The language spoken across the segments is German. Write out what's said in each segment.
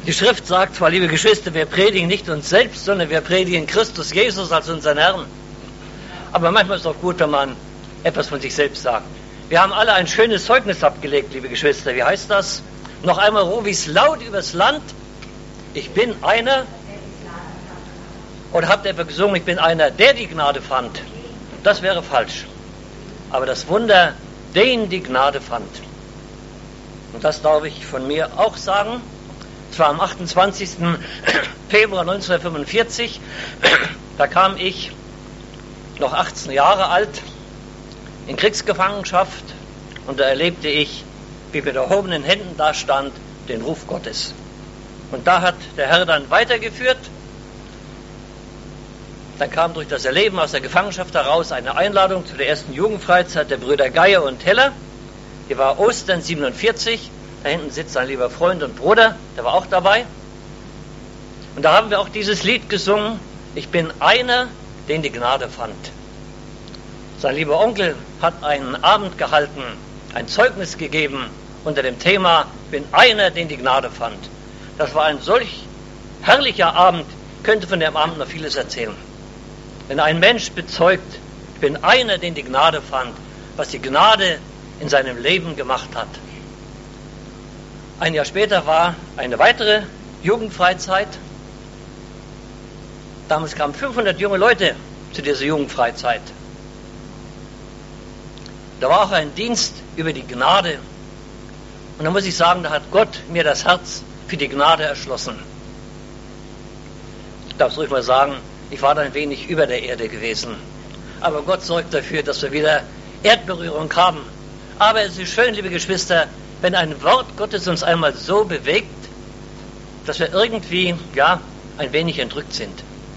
Die Schrift sagt zwar, liebe Geschwister, wir predigen nicht uns selbst, sondern wir predigen Christus Jesus als unseren Herrn. Aber manchmal ist es auch gut, wenn man etwas von sich selbst sagt. Wir haben alle ein schönes Zeugnis abgelegt, liebe Geschwister. Wie heißt das? Noch einmal rufe ich es laut übers Land. Ich bin einer. Oder habt ihr etwa gesungen, ich bin einer, der die Gnade fand? Das wäre falsch. Aber das Wunder, den die Gnade fand. Und das darf ich von mir auch sagen. Es war am 28. Februar 1945. Da kam ich, noch 18 Jahre alt, in Kriegsgefangenschaft. Und da erlebte ich, wie mit erhobenen Händen da stand, den Ruf Gottes. Und da hat der Herr dann weitergeführt. Dann kam durch das Erleben aus der Gefangenschaft heraus eine Einladung zu der ersten Jugendfreizeit der Brüder Geier und Heller. Die war Ostern 47. Da hinten sitzt ein lieber Freund und Bruder, der war auch dabei. Und da haben wir auch dieses Lied gesungen, ich bin einer, den die Gnade fand. Sein lieber Onkel hat einen Abend gehalten, ein Zeugnis gegeben unter dem Thema, ich bin einer, den die Gnade fand. Das war ein solch herrlicher Abend, könnte von dem Abend noch vieles erzählen. Wenn ein Mensch bezeugt, ich bin einer, den die Gnade fand, was die Gnade in seinem Leben gemacht hat. Ein Jahr später war eine weitere Jugendfreizeit. Damals kamen 500 junge Leute zu dieser Jugendfreizeit. Da war auch ein Dienst über die Gnade. Und da muss ich sagen, da hat Gott mir das Herz für die Gnade erschlossen. Ich darf es ruhig mal sagen, ich war da ein wenig über der Erde gewesen. Aber Gott sorgt dafür, dass wir wieder Erdberührung haben. Aber es ist schön, liebe Geschwister, wenn ein Wort Gottes uns einmal so bewegt, dass wir irgendwie, ein wenig entrückt sind.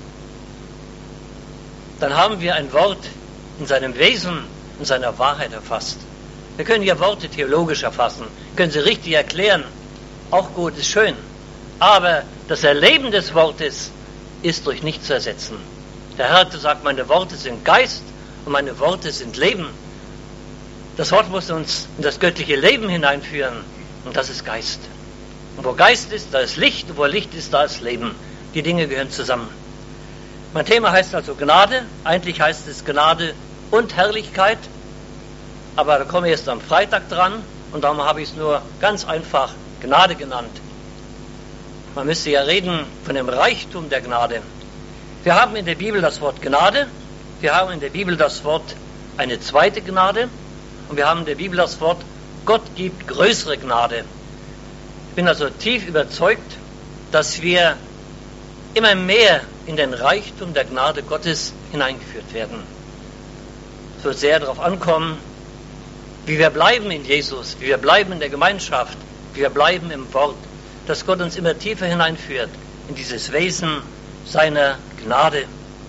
Dann haben wir ein Wort in seinem Wesen, in seiner Wahrheit erfasst. Wir können ja Worte theologisch erfassen, können sie richtig erklären. Auch gut, ist schön. Aber das Erleben des Wortes ist durch nichts zu ersetzen. Der Herr hat gesagt, meine Worte sind Geist und meine Worte sind Leben. Das Wort muss uns in das göttliche Leben hineinführen und das ist Geist. Und wo Geist ist, da ist Licht und wo Licht ist, da ist Leben. Die Dinge gehören zusammen. Mein Thema heißt also Gnade. Eigentlich heißt es Gnade und Herrlichkeit. Aber da komme ich erst am Freitag dran und darum habe ich es nur ganz einfach Gnade genannt. Man müsste ja reden von dem Reichtum der Gnade. Wir haben in der Bibel das Wort Gnade, wir haben in der Bibel das Wort eine zweite Gnade und wir haben in der Bibel das Wort Gott gibt größere Gnade. Ich bin also tief überzeugt, dass wir immer mehr in den Reichtum der Gnade Gottes hineingeführt werden. Es wird sehr darauf ankommen, wie wir bleiben in Jesus, wie wir bleiben in der Gemeinschaft, wie wir bleiben im Wort, dass Gott uns immer tiefer hineinführt in dieses Wesen seiner Gnade.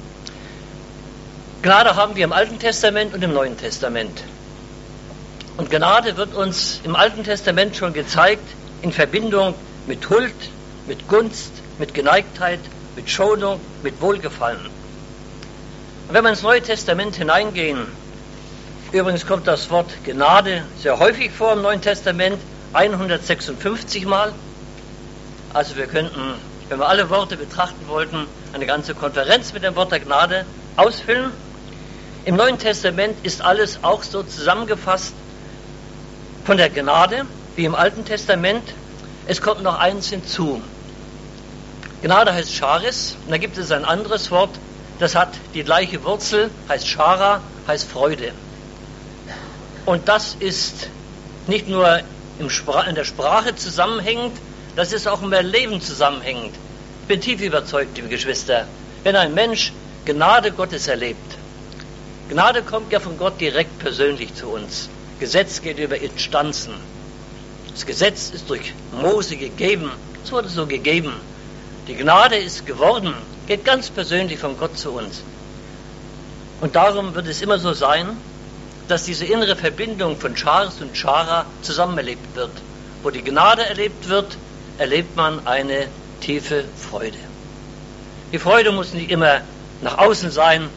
Gnade haben wir im Alten Testament und im Neuen Testament. Und Gnade wird uns im Alten Testament schon gezeigt in Verbindung mit Huld, mit Gunst, mit Geneigtheit, mit Schonung, mit Wohlgefallen. Und wenn wir ins Neue Testament hineingehen, übrigens kommt das Wort Gnade sehr häufig vor im Neuen Testament, 156 Mal. Also wir könnten, wenn wir alle Worte betrachten wollten, eine ganze Konferenz mit dem Wort der Gnade ausfüllen. Im Neuen Testament ist alles auch so zusammengefasst von der Gnade wie im Alten Testament. Es kommt noch eins hinzu. Gnade heißt Charis, und da gibt es ein anderes Wort, das hat die gleiche Wurzel, heißt Chara, heißt Freude. Und das ist nicht nur in der Sprache zusammenhängend, das ist auch im Erleben zusammenhängend. Ich bin tief überzeugt, liebe Geschwister, wenn ein Mensch Gnade Gottes erlebt. Gnade kommt ja von Gott direkt persönlich zu uns. Gesetz geht über Instanzen. Das Gesetz ist durch Mose gegeben, es wurde so gegeben. Die Gnade ist geworden, geht ganz persönlich von Gott zu uns. Und darum wird es immer so sein, dass diese innere Verbindung von Charis und Chara zusammen erlebt wird. Wo die Gnade erlebt wird, erlebt man eine tiefe Freude. Die Freude muss nicht immer nach außen sein,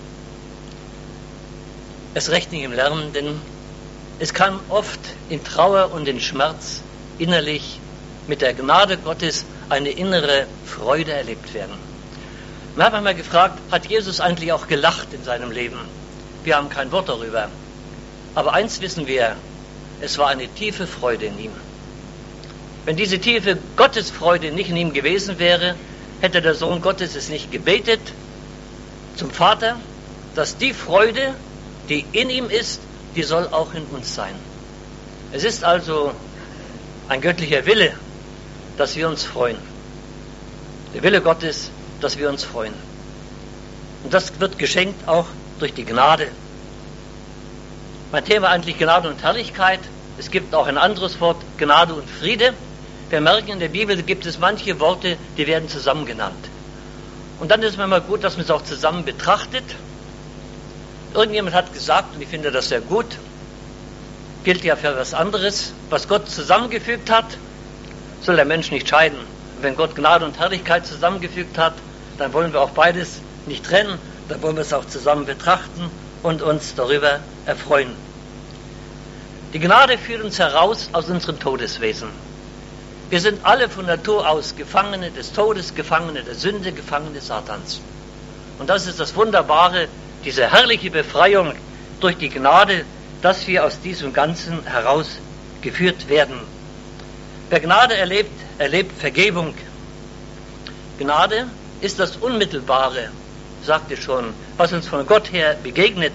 es recht nicht im Lernen, denn es kann oft in Trauer und in Schmerz innerlich mit der Gnade Gottes eine innere Freude erlebt werden. Wir haben einmal gefragt, hat Jesus eigentlich auch gelacht in seinem Leben? Wir haben kein Wort darüber. Aber eins wissen wir, es war eine tiefe Freude in ihm. Wenn diese tiefe Gottesfreude nicht in ihm gewesen wäre, hätte der Sohn Gottes es nicht gebetet zum Vater, dass die Freude, die in ihm ist, die soll auch in uns sein. Es ist also ein göttlicher Wille, dass wir uns freuen. Der Wille Gottes, dass wir uns freuen. Und das wird geschenkt auch durch die Gnade. Mein Thema eigentlich Gnade und Herrlichkeit. Es gibt auch ein anderes Wort, Gnade und Friede. Wir merken, in der Bibel gibt es manche Worte, die werden zusammen genannt. Und dann ist es manchmal gut, dass man es auch zusammen betrachtet. Irgendjemand hat gesagt, und ich finde das sehr gut, gilt ja für was anderes, was Gott zusammengefügt hat, soll der Mensch nicht scheiden. Und wenn Gott Gnade und Herrlichkeit zusammengefügt hat, dann wollen wir auch beides nicht trennen, dann wollen wir es auch zusammen betrachten und uns darüber erfreuen. Die Gnade führt uns heraus aus unserem Todeswesen. Wir sind alle von Natur aus Gefangene des Todes, Gefangene der Sünde, Gefangene Satans. Und das ist das Wunderbare, diese herrliche Befreiung durch die Gnade, dass wir aus diesem Ganzen herausgeführt werden. Wer Gnade erlebt, erlebt Vergebung. Gnade ist das Unmittelbare, sagte schon, was uns von Gott her begegnet.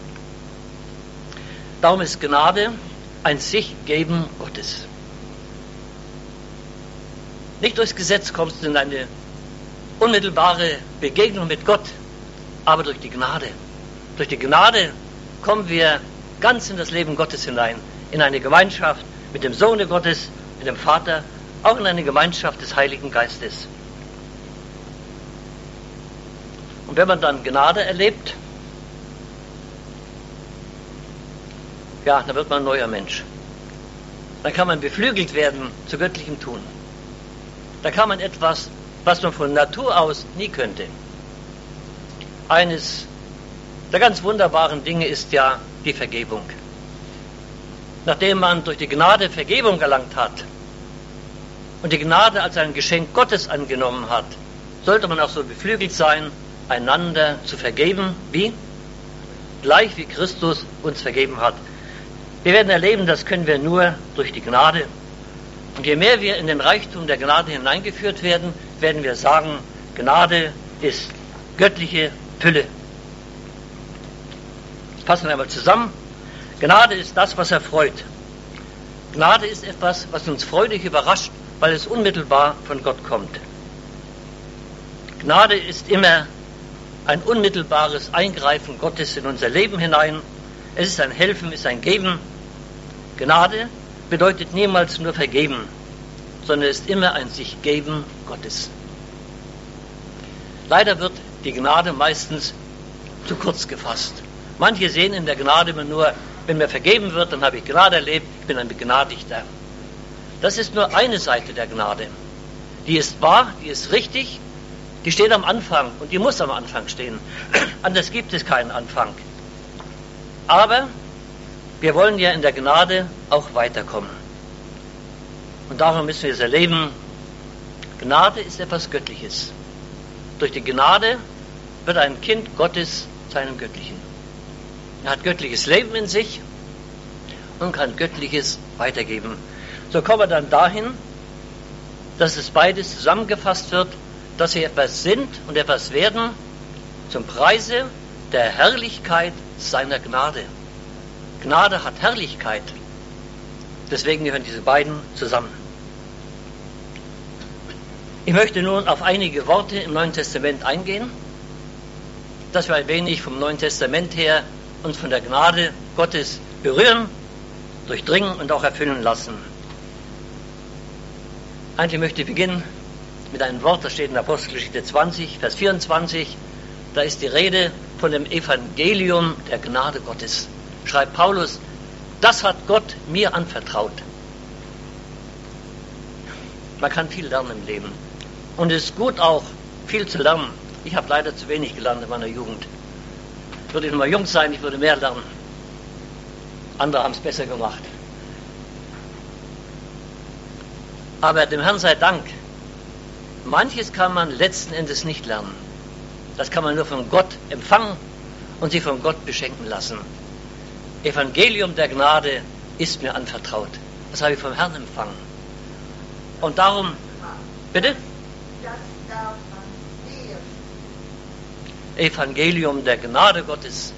Darum ist Gnade ein Sich-Geben Gottes. Nicht durchs Gesetz kommst du in eine unmittelbare Begegnung mit Gott, aber durch die Gnade. Durch die Gnade kommen wir ganz in das Leben Gottes hinein, in eine Gemeinschaft mit dem Sohne Gottes, mit dem Vater, auch in eine Gemeinschaft des Heiligen Geistes. Und wenn man dann Gnade erlebt, ja, dann wird man ein neuer Mensch. Dann kann man beflügelt werden zu göttlichem Tun. Da kann man etwas, was man von Natur aus nie könnte. Eines der ganz wunderbaren Dinge ist ja die Vergebung. Nachdem man durch die Gnade Vergebung erlangt hat und die Gnade als ein Geschenk Gottes angenommen hat, sollte man auch so beflügelt sein, einander zu vergeben, wie? Gleich wie Christus uns vergeben hat. Wir werden erleben, das können wir nur durch die Gnade. Und je mehr wir in den Reichtum der Gnade hineingeführt werden, werden wir sagen, Gnade ist göttliche Fülle. Das fassen wir einmal zusammen. Gnade ist das, was erfreut. Gnade ist etwas, was uns freudig überrascht, weil es unmittelbar von Gott kommt. Gnade ist immer ein unmittelbares Eingreifen Gottes in unser Leben hinein. Es ist ein Helfen, es ist ein Geben. Gnade bedeutet niemals nur vergeben, sondern ist immer ein Sich-Geben Gottes. Leider wird die Gnade meistens zu kurz gefasst. Manche sehen in der Gnade immer nur, wenn mir vergeben wird, dann habe ich Gnade erlebt, ich bin ein Begnadigter. Das ist nur eine Seite der Gnade. Die ist wahr, die ist richtig, die steht am Anfang und die muss am Anfang stehen. Anders gibt es keinen Anfang. Aber wir wollen ja in der Gnade auch weiterkommen. Und darum müssen wir es erleben. Gnade ist etwas Göttliches. Durch die Gnade wird ein Kind Gottes zu einem Göttlichen. Er hat göttliches Leben in sich und kann Göttliches weitergeben. So kommen wir dann dahin, dass es beides zusammengefasst wird, dass wir etwas sind und etwas werden zum Preise der Herrlichkeit seiner Gnade. Gnade hat Herrlichkeit. Deswegen gehören diese beiden zusammen. Ich möchte nun auf einige Worte im Neuen Testament eingehen, dass wir ein wenig vom Neuen Testament her uns von der Gnade Gottes berühren, durchdringen und auch erfüllen lassen. Eigentlich möchte ich beginnen mit einem Wort, das steht in Apostelgeschichte 20, Vers 24. Da ist die Rede von dem Evangelium der Gnade Gottes. Schreibt Paulus, das hat Gott mir anvertraut. Man kann viel lernen im Leben. Und es ist gut auch, viel zu lernen. Ich habe leider zu wenig gelernt in meiner Jugend. Würde ich noch mal jung sein, ich würde mehr lernen. Andere haben es besser gemacht. Aber dem Herrn sei Dank, manches kann man letzten Endes nicht lernen. Das kann man nur von Gott empfangen und sich von Gott beschenken lassen. Evangelium der Gnade ist mir anvertraut. Das habe ich vom Herrn empfangen. Und darum, bitte? Evangelium der Gnade Gottes.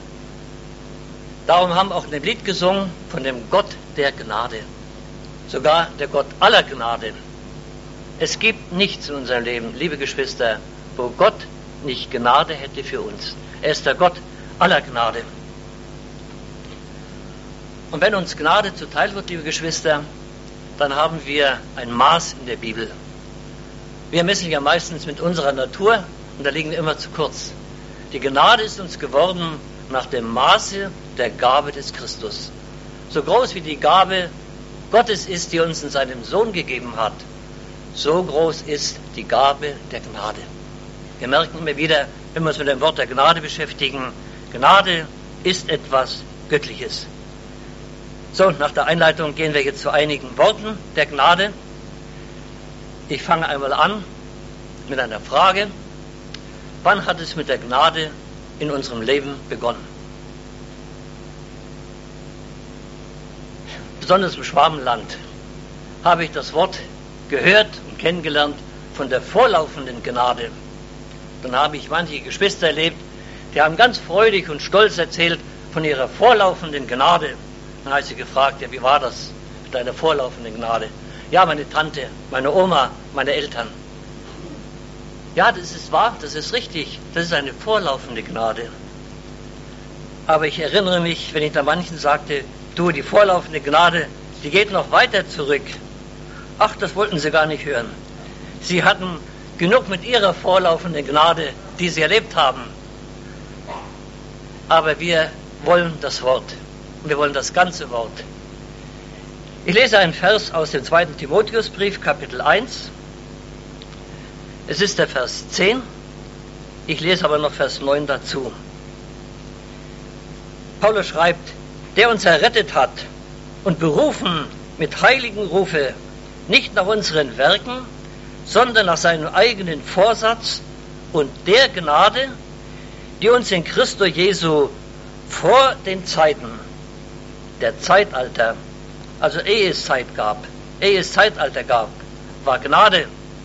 Darum haben wir auch in dem Lied gesungen von dem Gott der Gnade. Sogar der Gott aller Gnade. Es gibt nichts in unserem Leben, liebe Geschwister, wo Gott nicht Gnade hätte für uns. Er ist der Gott aller Gnade. Und wenn uns Gnade zuteil wird, liebe Geschwister, dann haben wir ein Maß in der Bibel. Wir messen ja meistens mit unserer Natur und da liegen wir immer zu kurz. Die Gnade ist uns geworden nach dem Maße der Gabe des Christus. So groß wie die Gabe Gottes ist, die uns in seinem Sohn gegeben hat, so groß ist die Gabe der Gnade. Wir merken immer wieder, wenn wir uns mit dem Wort der Gnade beschäftigen, Gnade ist etwas Göttliches. So, nach der Einleitung gehen wir jetzt zu einigen Worten der Gnade. Ich fange einmal an mit einer Frage. Wann hat es mit der Gnade in unserem Leben begonnen? Besonders im Schwabenland habe ich das Wort gehört und kennengelernt von der vorlaufenden Gnade. Dann habe ich manche Geschwister erlebt, die haben ganz freudig und stolz erzählt von ihrer vorlaufenden Gnade. Dann habe ich sie gefragt, ja, wie war das mit deiner vorlaufenden Gnade? Ja, meine Tante, meine Oma, meine Eltern. Ja, das ist wahr, das ist richtig, das ist eine vorlaufende Gnade. Aber ich erinnere mich, wenn ich da manchen sagte, du, die vorlaufende Gnade, die geht noch weiter zurück. Ach, das wollten sie gar nicht hören. Sie hatten genug mit ihrer vorlaufenden Gnade, die sie erlebt haben. Aber wir wollen das Wort. Und wir wollen das ganze Wort. Ich lese einen Vers aus dem 2. Timotheusbrief, Kapitel 1. Es ist der Vers 10. Ich lese aber noch Vers 9 dazu. Paulus schreibt, der uns errettet hat und berufen mit heiligen Rufe, nicht nach unseren Werken, sondern nach seinem eigenen Vorsatz und der Gnade, die uns in Christo Jesu vor den Zeiten, der Zeitalter, also ehe es Zeitalter gab, war Gnade.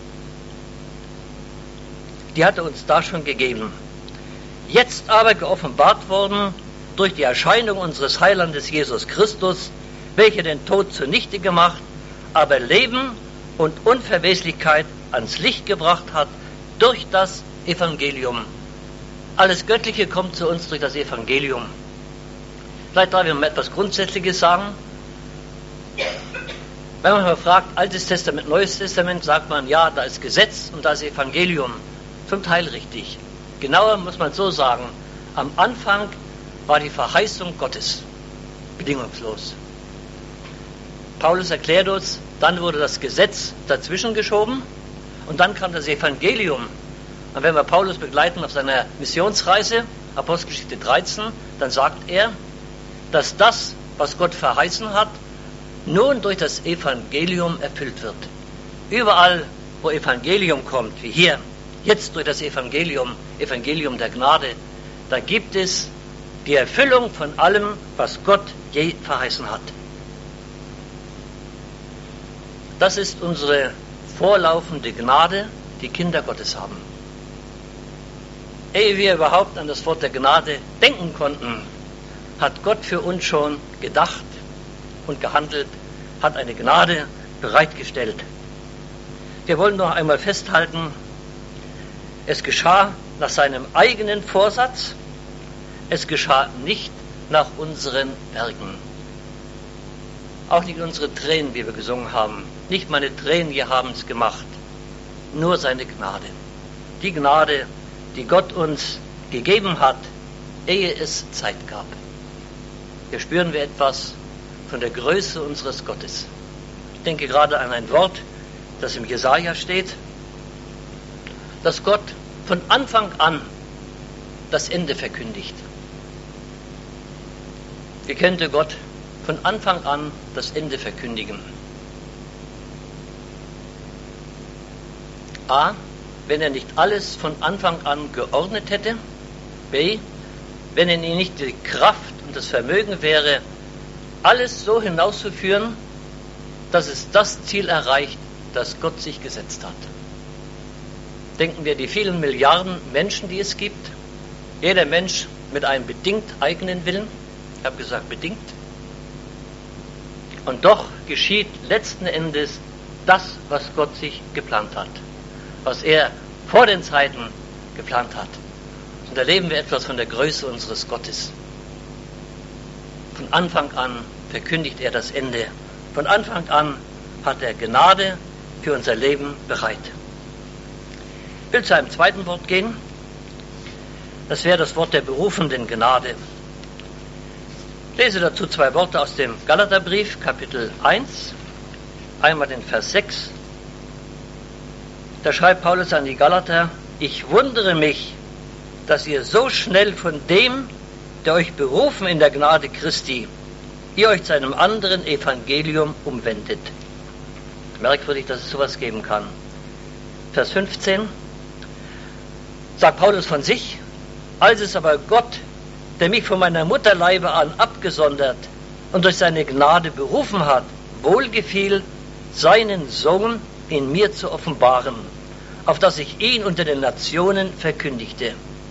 Die hat er uns da schon gegeben. Jetzt aber geoffenbart worden durch die Erscheinung unseres Heilandes Jesus Christus, welcher den Tod zunichte gemacht, aber Leben und Unverweslichkeit ans Licht gebracht hat durch das Evangelium. Alles Göttliche kommt zu uns durch das Evangelium. Vielleicht darf ich mal etwas Grundsätzliches sagen. Wenn man mal fragt, Altes Testament, Neues Testament, sagt man, ja, da ist Gesetz und da ist Evangelium. Zum Teil richtig. Genauer muss man so sagen, am Anfang war die Verheißung Gottes bedingungslos. Paulus erklärt uns, dann wurde das Gesetz dazwischen geschoben und dann kam das Evangelium. Und wenn wir Paulus begleiten auf seiner Missionsreise, Apostelgeschichte 13, dann sagt er, dass das, was Gott verheißen hat, nun durch das Evangelium erfüllt wird. Überall, wo Evangelium kommt, wie hier, jetzt durch das Evangelium, Evangelium der Gnade, da gibt es die Erfüllung von allem, was Gott je verheißen hat. Das ist unsere vorlaufende Gnade, die Kinder Gottes haben. Ehe wir überhaupt an das Wort der Gnade denken konnten, hat Gott für uns schon gedacht und gehandelt, hat eine Gnade bereitgestellt. Wir wollen noch einmal festhalten, es geschah nach seinem eigenen Vorsatz, es geschah nicht nach unseren Werken. Auch nicht unsere Tränen, wie wir gesungen haben. Nicht meine Tränen, wir haben es gemacht. Nur seine Gnade. Die Gnade, die Gott uns gegeben hat, ehe es Zeit gab. Hier spüren wir etwas von der Größe unseres Gottes. Ich denke gerade an ein Wort, das im Jesaja steht, dass Gott von Anfang an das Ende verkündigt. Wie könnte Gott von Anfang an das Ende verkündigen? A, wenn er nicht alles von Anfang an geordnet hätte. B, wenn in ihm nicht die Kraft und das Vermögen wäre, alles so hinauszuführen, dass es das Ziel erreicht, das Gott sich gesetzt hat. Denken wir die vielen Milliarden Menschen, die es gibt. Jeder Mensch mit einem bedingt eigenen Willen. Ich habe gesagt bedingt. Und doch geschieht letzten Endes das, was Gott sich geplant hat. Was er vor den Zeiten geplant hat. Und erleben wir etwas von der Größe unseres Gottes. Von Anfang an verkündigt er das Ende. Von Anfang an hat er Gnade für unser Leben bereit. Ich will zu einem zweiten Wort gehen. Das wäre das Wort der berufenden Gnade. Ich lese dazu 2 Worte aus dem Galaterbrief, Kapitel 1. Einmal den Vers 6. Da schreibt Paulus an die Galater: Ich wundere mich, dass ihr so schnell von dem, der euch berufen in der Gnade Christi, ihr euch zu einem anderen Evangelium umwendet. Merkwürdig, dass es sowas geben kann. Vers 15 sagt Paulus von sich: Als es aber Gott, der mich von meiner Mutterleibe an abgesondert und durch seine Gnade berufen hat, wohlgefiel, seinen Sohn in mir zu offenbaren, auf dass ich ihn unter den Nationen verkündigte.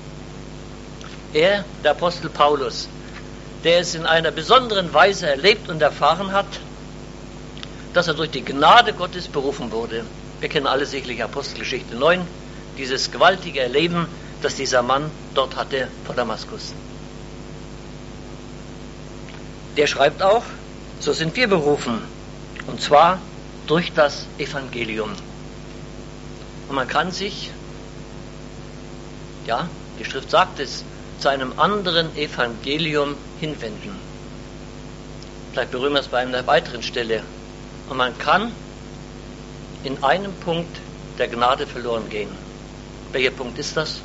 Er, der Apostel Paulus, der es in einer besonderen Weise erlebt und erfahren hat, dass er durch die Gnade Gottes berufen wurde. Wir kennen alle sicherlich Apostelgeschichte 9, dieses gewaltige Erleben, das dieser Mann dort hatte vor Damaskus. Der schreibt auch, so sind wir berufen, und zwar durch das Evangelium. Und man kann sich, ja, die Schrift sagt es, zu einem anderen Evangelium hinwenden. Vielleicht berühren wir es bei einer weiteren Stelle. Und man kann in einem Punkt der Gnade verloren gehen. Welcher Punkt ist das?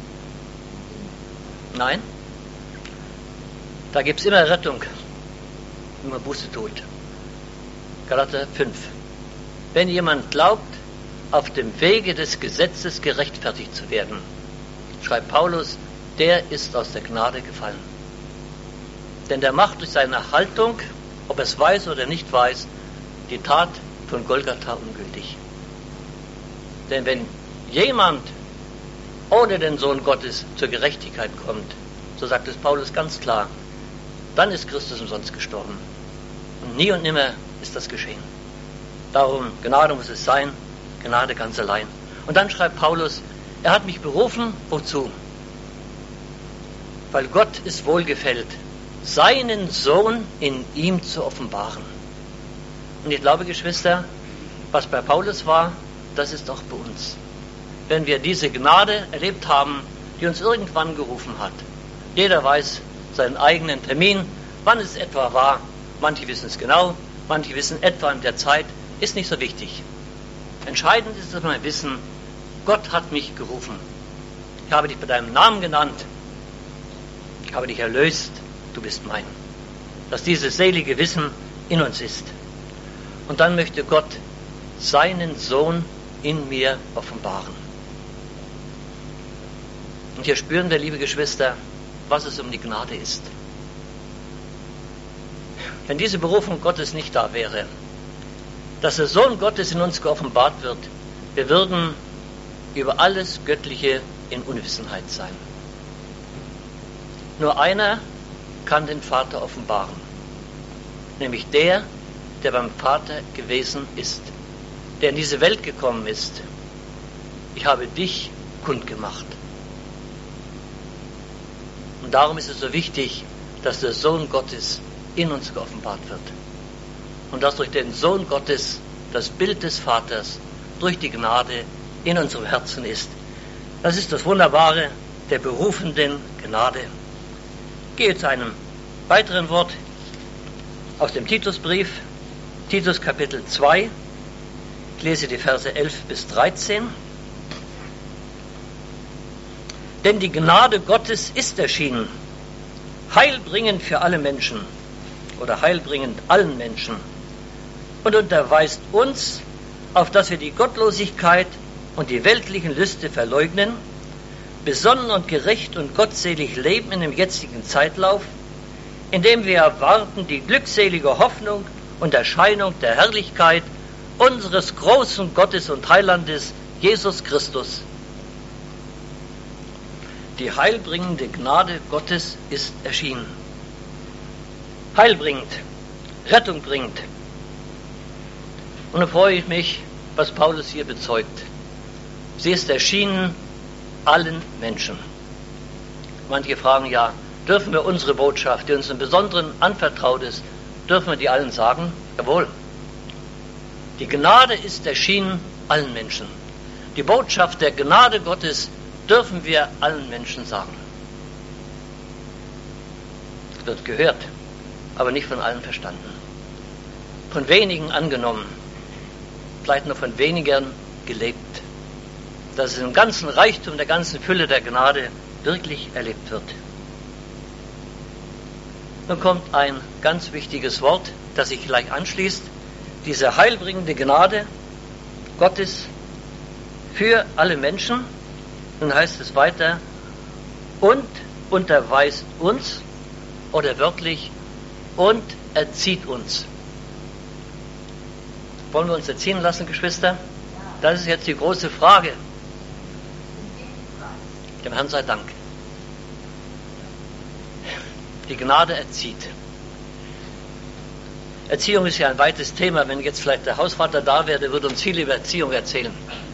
Nein? Da gibt es immer Rettung, wenn man Buße tut. Galater 5. Wenn jemand glaubt, auf dem Wege des Gesetzes gerechtfertigt zu werden, schreibt Paulus, der ist aus der Gnade gefallen. Denn der macht durch seine Haltung, ob er es weiß oder nicht weiß, die Tat von Golgatha ungültig. Denn wenn jemand ohne den Sohn Gottes zur Gerechtigkeit kommt, so sagt es Paulus ganz klar, dann ist Christus umsonst gestorben. Und nie und nimmer ist das geschehen. Darum, Gnade muss es sein, Gnade ganz allein. Und dann schreibt Paulus, er hat mich berufen, wozu? Weil Gott es wohlgefällt, seinen Sohn in ihm zu offenbaren. Und ich glaube, Geschwister, was bei Paulus war, das ist auch bei uns. Wenn wir diese Gnade erlebt haben, die uns irgendwann gerufen hat. Jeder weiß seinen eigenen Termin, wann es etwa war. Manche wissen es genau, manche wissen etwa in der Zeit, ist nicht so wichtig. Entscheidend ist, dass wir wissen, Gott hat mich gerufen. Ich habe dich bei deinem Namen genannt. Ich habe dich erlöst. Du bist mein. Dass dieses selige Wissen in uns ist. Und dann möchte Gott seinen Sohn in mir offenbaren. Und hier spüren wir, liebe Geschwister, was es um die Gnade ist. Wenn diese Berufung Gottes nicht da wäre, dass der Sohn Gottes in uns geoffenbart wird, wir würden über alles Göttliche in Unwissenheit sein. Nur einer kann den Vater offenbaren, nämlich der, der beim Vater gewesen ist, der in diese Welt gekommen ist. Ich habe dich kundgemacht. Und darum ist es so wichtig, dass der Sohn Gottes in uns geoffenbart wird. Und dass durch den Sohn Gottes das Bild des Vaters durch die Gnade in unserem Herzen ist. Das ist das Wunderbare der berufenden Gnade. Ich gehe zu einem weiteren Wort aus dem Titusbrief, Titus Kapitel 2. Ich lese die Verse 11 bis 13. Denn die Gnade Gottes ist erschienen, heilbringend für alle Menschen oder heilbringend allen Menschen und unterweist uns, auf dass wir die Gottlosigkeit und die weltlichen Lüste verleugnen, besonnen und gerecht und gottselig leben in dem jetzigen Zeitlauf, indem wir erwarten die glückselige Hoffnung und Erscheinung der Herrlichkeit unseres großen Gottes und Heilandes Jesus Christus. Die heilbringende Gnade Gottes ist erschienen. Heilbringend, Rettung bringt. Und da freue ich mich, was Paulus hier bezeugt. Sie ist erschienen allen Menschen. Manche fragen ja, dürfen wir unsere Botschaft, die uns im Besonderen anvertraut ist, dürfen wir die allen sagen? Jawohl. Die Gnade ist erschienen allen Menschen. Die Botschaft der Gnade Gottes dürfen wir allen Menschen sagen. Es wird gehört, aber nicht von allen verstanden. Von wenigen angenommen, vielleicht nur von wenigen gelebt. Dass es im ganzen Reichtum der ganzen Fülle der Gnade wirklich erlebt wird. Nun kommt ein ganz wichtiges Wort, das sich gleich anschließt. Diese heilbringende Gnade Gottes für alle Menschen. Nun heißt es weiter, und unterweist uns, oder wörtlich, und erzieht uns. Wollen wir uns erziehen lassen, Geschwister? Das ist jetzt die große Frage. Dem Herrn sei Dank. Die Gnade erzieht. Erziehung ist ja ein weites Thema. Wenn jetzt vielleicht der Hausvater da wäre, der würde uns viel über Erziehung erzählen.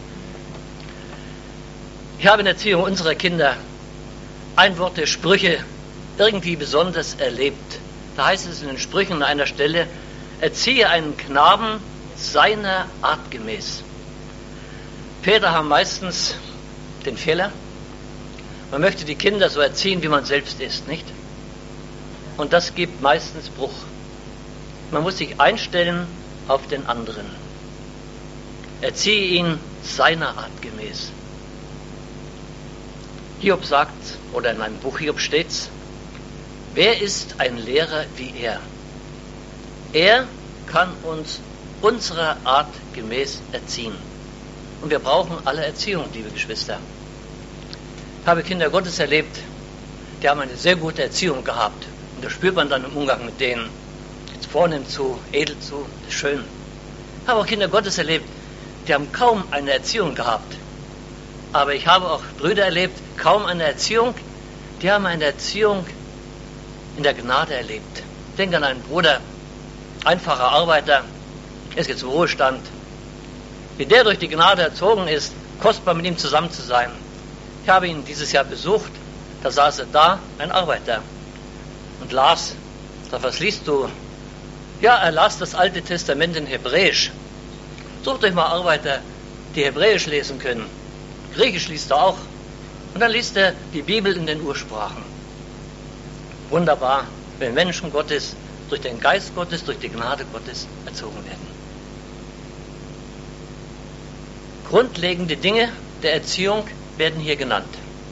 Ich habe in der Erziehung unserer Kinder Einworte, Sprüche irgendwie besonders erlebt. Da heißt es in den Sprüchen an einer Stelle, erziehe einen Knaben seiner Art gemäß. Väter haben meistens den Fehler, man möchte die Kinder so erziehen, wie man selbst ist, nicht? Und das gibt meistens Bruch. Man muss sich einstellen auf den anderen. Erziehe ihn seiner Art gemäß. Hiob sagt, oder in einem Buch Hiob steht's, wer ist ein Lehrer wie er? Er kann uns unserer Art gemäß erziehen. Und wir brauchen alle Erziehung, liebe Geschwister. Ich habe Kinder Gottes erlebt, die haben eine sehr gute Erziehung gehabt. Und das spürt man dann im Umgang mit denen. Jetzt vornehm zu, edel zu, das ist schön. Ich habe auch Kinder Gottes erlebt, die haben kaum eine Erziehung gehabt. Aber ich habe auch Brüder erlebt, kaum eine Erziehung, die haben eine Erziehung in der Gnade erlebt. Ich denke an einen Bruder, einfacher Arbeiter, er ist jetzt im Ruhestand. Wie der durch die Gnade erzogen ist, kostbar mit ihm zusammen zu sein. Ich habe ihn dieses Jahr besucht, da saß er da, ein Arbeiter, und las. Ich sag, was liest du? Ja, er las das Alte Testament in Hebräisch. Sucht euch mal Arbeiter, die Hebräisch lesen können. Griechisch liest er auch. Und dann liest er die Bibel in den Ursprachen. Wunderbar, wenn Menschen Gottes durch den Geist Gottes, durch die Gnade Gottes erzogen werden. Grundlegende Dinge der Erziehung werden hier genannt.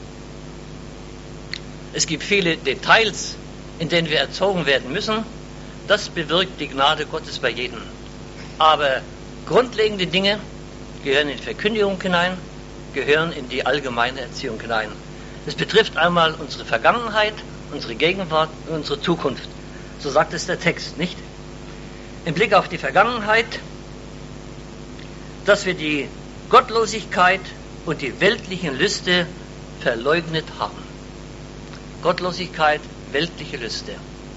Es gibt viele Details, in denen wir erzogen werden müssen. Das bewirkt die Gnade Gottes bei jedem. Aber grundlegende Dinge gehören in die Verkündigung hinein, gehören in die allgemeine Erziehung hinein. Es betrifft einmal unsere Vergangenheit, unsere Gegenwart und unsere Zukunft. So sagt es der Text, nicht? Im Blick auf die Vergangenheit, dass wir die Gottlosigkeit und die weltlichen Lüste verleugnet haben. Gottlosigkeit, weltliche Lüste.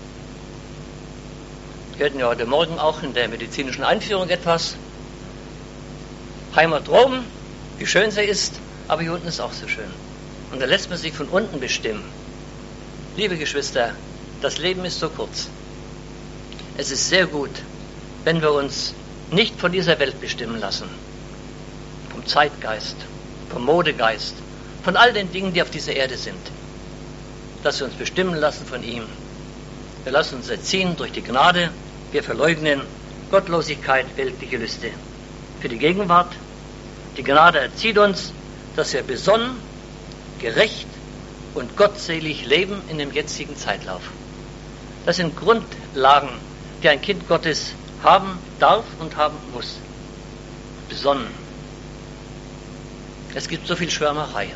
Wir hörten ja heute Morgen auch in der medizinischen Einführung etwas. Heimat Rom, wie schön sie ist, aber hier unten ist auch so schön. Und da lässt man sich von unten bestimmen. Liebe Geschwister, das Leben ist so kurz. Es ist sehr gut, wenn wir uns nicht von dieser Welt bestimmen lassen. Vom Zeitgeist, vom Modegeist, von all den Dingen, die auf dieser Erde sind. Dass wir uns bestimmen lassen von ihm. Wir lassen uns erziehen durch die Gnade. Wir verleugnen Gottlosigkeit, weltliche Lüste. Für die Gegenwart, die Gnade erzieht uns, dass wir besonnen, gerecht und gottselig leben in dem jetzigen Zeitlauf. Das sind Grundlagen, die ein Kind Gottes haben darf und haben muss. Besonnen. Es gibt so viel Schwärmerei.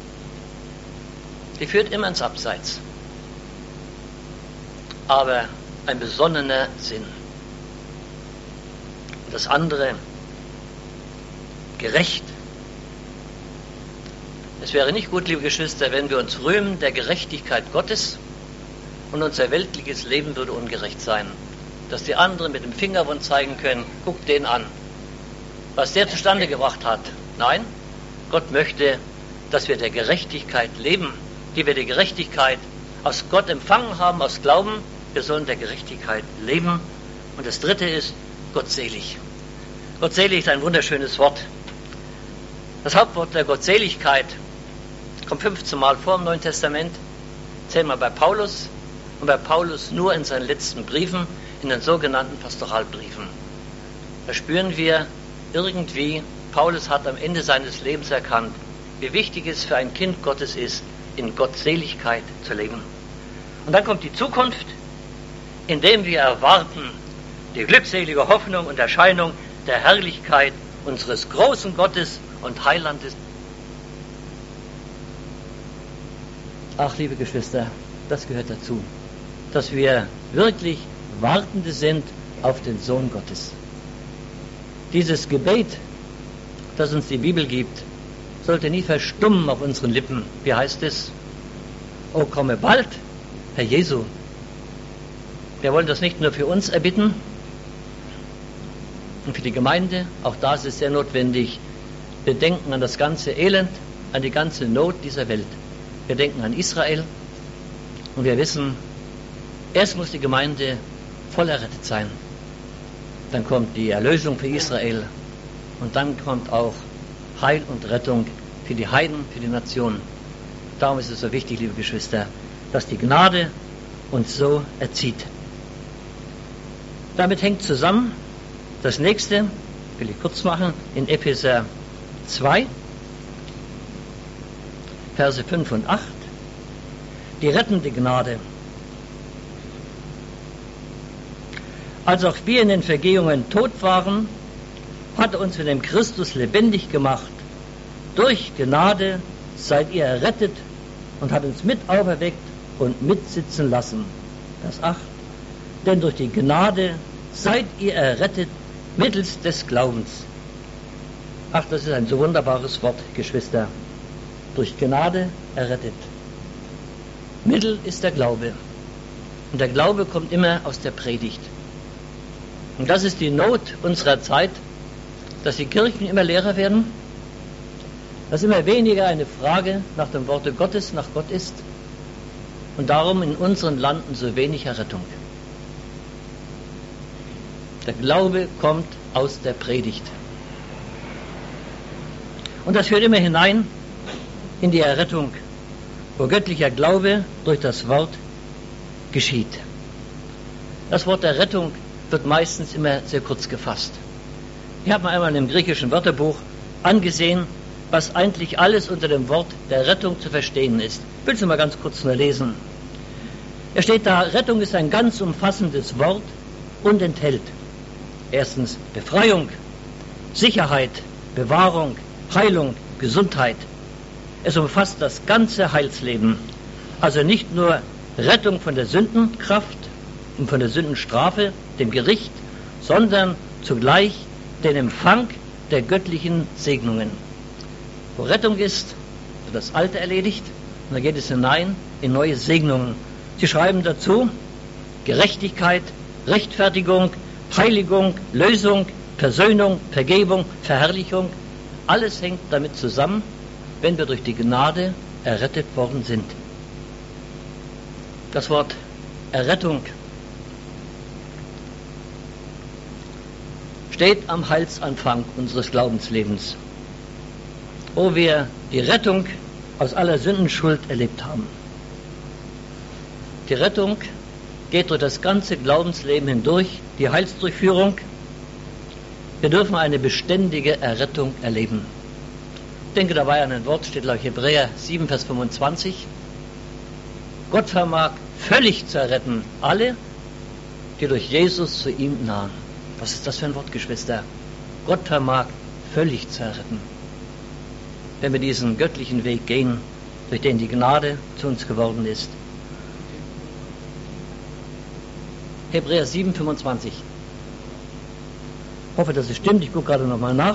Die führt immer ins Abseits. Aber ein besonnener Sinn. Und das andere, gerecht. Es wäre nicht gut, liebe Geschwister, wenn wir uns rühmen der Gerechtigkeit Gottes und unser weltliches Leben würde ungerecht sein. Dass die anderen mit dem Fingerwund zeigen können, guck den an, was der zustande gebracht hat. Nein, Gott möchte, dass wir der Gerechtigkeit leben, die wir die Gerechtigkeit aus Gott empfangen haben, aus Glauben. Wir sollen der Gerechtigkeit leben. Und das dritte ist gottselig. Gottselig ist ein wunderschönes Wort. Das Hauptwort der Gottseligkeit kommt 15 Mal vor im Neuen Testament, 10 Mal bei Paulus und bei Paulus nur in seinen letzten Briefen, in den sogenannten Pastoralbriefen. Da spüren wir irgendwie, Paulus hat am Ende seines Lebens erkannt, wie wichtig es für ein Kind Gottes ist, in Gottseligkeit zu leben. Und dann kommt die Zukunft, indem wir erwarten die glückselige Hoffnung und Erscheinung der Herrlichkeit unseres großen Gottes und Heilandes. Ach, liebe Geschwister, das gehört dazu, dass wir wirklich Wartende sind auf den Sohn Gottes. Dieses Gebet, das uns die Bibel gibt, sollte nie verstummen auf unseren Lippen. Wie heißt es? O komme bald, Herr Jesu. Wir wollen das nicht nur für uns erbitten und für die Gemeinde, auch da ist es sehr notwendig. Wir denken an das ganze Elend, an die ganze Not dieser Welt. Wir denken an Israel und wir wissen, erst muss die Gemeinde voll errettet sein. Dann kommt die Erlösung für Israel und dann kommt auch Heil und Rettung für die Heiden, für die Nationen. Darum ist es so wichtig, liebe Geschwister, dass die Gnade uns so erzieht. Damit hängt zusammen das nächste, will ich kurz machen, in Epheser 2, Verse 5 und 8, die rettende Gnade. Als auch wir in den Vergehungen tot waren, hat er uns mit dem Christus lebendig gemacht. Durch Gnade seid ihr errettet und hat uns mit auferweckt und mitsitzen lassen. Vers 8. Denn durch die Gnade seid ihr errettet mittels des Glaubens. Ach, das ist ein so wunderbares Wort, Geschwister. Durch Gnade errettet. Mittel ist der Glaube. Und der Glaube kommt immer aus der Predigt. Und das ist die Not unserer Zeit, dass die Kirchen immer leerer werden, dass immer weniger eine Frage nach dem Worte Gottes, nach Gott ist und darum in unseren Landen so wenig Errettung. Der Glaube kommt aus der Predigt. Und das führt immer hinein in die Errettung, wo göttlicher Glaube durch das Wort geschieht. Das Wort Errettung wird meistens immer sehr kurz gefasst. Ich habe mir einmal im griechischen Wörterbuch angesehen, was eigentlich alles unter dem Wort der Rettung zu verstehen ist. Ich will es mal ganz kurz nur lesen. Es steht da, Rettung ist ein ganz umfassendes Wort und enthält erstens Befreiung, Sicherheit, Bewahrung, Heilung, Gesundheit. Es umfasst das ganze Heilsleben. Also nicht nur Rettung von der Sündenkraft und von der Sündenstrafe, dem Gericht, sondern zugleich den Empfang der göttlichen Segnungen. Wo Rettung ist, wird das Alte erledigt und dann geht es hinein in neue Segnungen. Sie schreiben dazu Gerechtigkeit, Rechtfertigung, Heiligung, Lösung, Versöhnung, Vergebung, Verherrlichung. Alles hängt damit zusammen, wenn wir durch die Gnade errettet worden sind. Das Wort Errettung steht am Heilsanfang unseres Glaubenslebens, wo wir die Rettung aus aller Sündenschuld erlebt haben. Die Rettung geht durch das ganze Glaubensleben hindurch, die Heilsdurchführung. Wir dürfen eine beständige Errettung erleben. Ich denke dabei an ein Wort, steht gleich Hebräer 7, Vers 25. Gott vermag völlig zu erretten alle, die durch Jesus zu ihm nahen. Was ist das für ein Wort, Geschwister? Gott vermag völlig zu erretten. wenn wir diesen göttlichen Weg gehen, durch den die Gnade zu uns geworden ist. Hebräer 7, 25. Ich hoffe, dass es stimmt. Ich gucke gerade nochmal nach.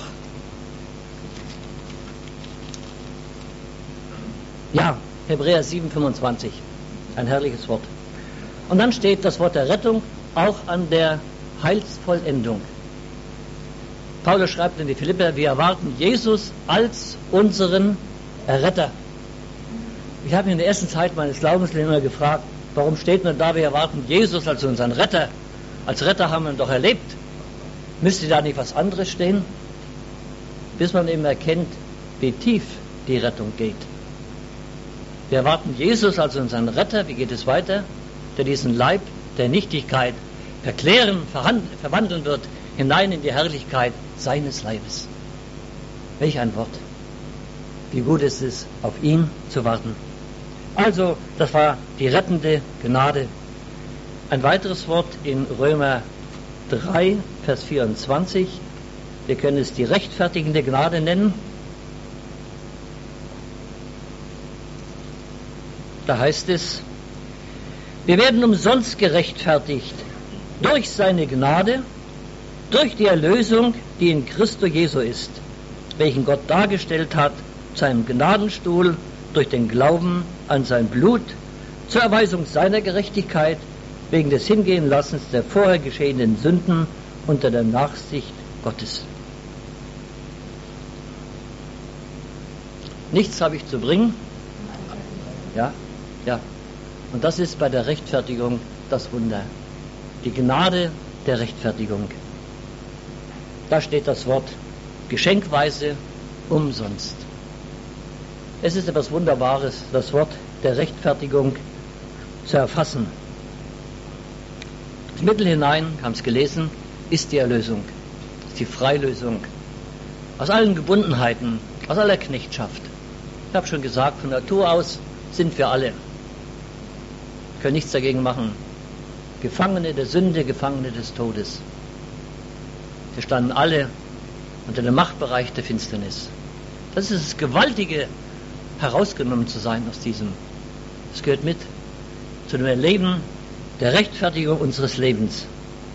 Ja, Hebräer 7, 25. Ein herrliches Wort. Und dann steht das Wort der Rettung auch an der Heilsvollendung. Paulus schreibt in die Philipper, wir erwarten Jesus als unseren Erretter. Ich habe mich in der ersten Zeit meines Glaubens immer gefragt, warum steht denn da, wir erwarten Jesus als unseren Retter? Als Retter haben wir ihn doch erlebt. Müsste da nicht was anderes stehen? Bis man eben erkennt, wie tief die Rettung geht. Wir erwarten Jesus als unseren Retter, wie geht es weiter? Der diesen Leib der Nichtigkeit verklären, verwandeln wird, hinein in die Herrlichkeit seines Leibes. Welch ein Wort. Wie gut ist es, auf ihn zu warten. Also, das war die rettende Gnade. Ein weiteres Wort in Römer 3, Vers 24. Wir können es die rechtfertigende Gnade nennen. Da heißt es, wir werden umsonst gerechtfertigt durch seine Gnade, durch die Erlösung, die in Christo Jesu ist, welchen Gott dargestellt hat zu einem Gnadenstuhl durch den Glauben an sein Blut, zur Erweisung seiner Gerechtigkeit, wegen des Hingehenlassens der vorher geschehenen Sünden unter der Nachsicht Gottes. Nichts habe ich zu bringen. Ja. Und das ist bei der Rechtfertigung das Wunder. Die Gnade der Rechtfertigung. Da steht das Wort geschenkweise umsonst. Es ist etwas Wunderbares, das Wort der Rechtfertigung zu erfassen. Das Mittel hinein, haben es gelesen, ist die Erlösung, ist die Freilösung aus allen Gebundenheiten, aus aller Knechtschaft. Ich habe schon gesagt, von Natur aus sind wir alle, können nichts dagegen machen, Gefangene der Sünde, Gefangene des Todes. Wir standen alle unter dem Machtbereich der Finsternis. Das ist das Gewaltige, herausgenommen zu sein aus diesem. Das gehört mit zu dem Erleben der Rechtfertigung unseres Lebens.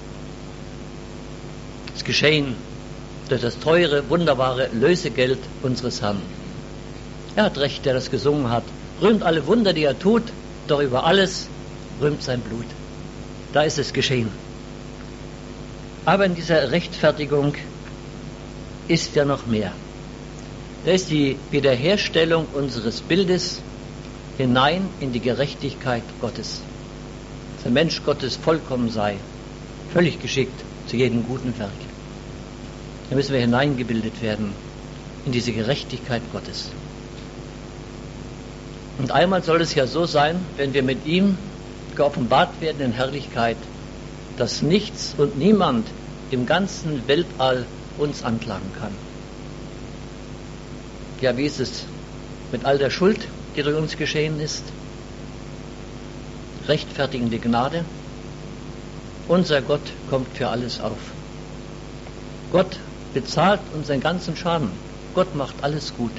Das Geschehen durch das teure, wunderbare Lösegeld unseres Herrn. Er hat recht, der das gesungen hat. Rühmt alle Wunder, die er tut, doch über alles rühmt sein Blut. Da ist es geschehen. Aber in dieser Rechtfertigung ist ja noch mehr. Da ist die Wiederherstellung unseres Bildes hinein in die Gerechtigkeit Gottes. Dass der Mensch Gottes vollkommen sei, völlig geschickt zu jedem guten Werk. Da müssen wir hineingebildet werden in diese Gerechtigkeit Gottes. Und einmal soll es ja so sein, wenn wir mit ihm geoffenbart werden in Herrlichkeit, dass nichts und niemand im ganzen Weltall uns anklagen kann. Ja, wie ist es mit all der Schuld, die durch uns geschehen ist? Rechtfertigende Gnade. Unser Gott kommt für alles auf. Gott bezahlt unseren ganzen Schaden. Gott macht alles gut.